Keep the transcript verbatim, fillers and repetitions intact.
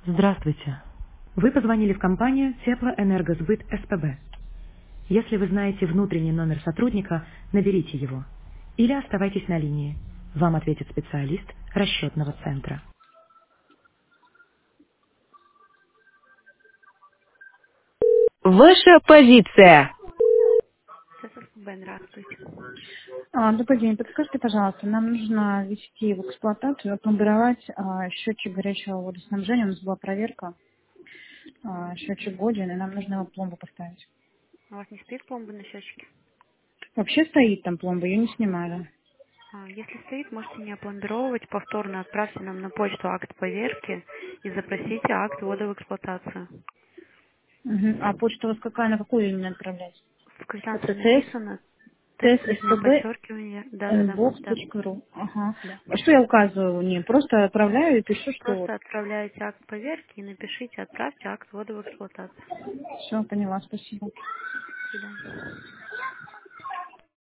Здравствуйте. Вы позвонили в компанию Теплоэнергосбыт СПБ. Если вы знаете внутренний номер сотрудника, наберите его. Или оставайтесь на линии. Вам ответит специалист расчетного центра. Ваша позиция. ССБ, здравствуйте. А, добрый день. Подскажите, пожалуйста, нам нужно ввести в эксплуатацию, опломбировать а, счетчик горячего водоснабжения. У нас была проверка, а, счетчик годен, и нам нужно его пломбу поставить. У вас не стоит пломба на счетчике? Вообще стоит там пломба, ее не снимали. А, Если стоит, можете не опломбировать, повторно отправьте нам на почту акт поверки и запросите акт ввода в эксплуатацию. Мгм. А почта у вас какая, на какую именно отправлять? В квитанции Это ТС, написано, тест, нижнее tspb подчеркивание, да-да-да, да, inbox.ru. Ага. да. А что я указываю? Не, просто отправляю и пишу, что вот. Просто отправляете акт поверки и напишите, отправьте акт ввода в эксплуатацию. Все, поняла, спасибо. До свидания.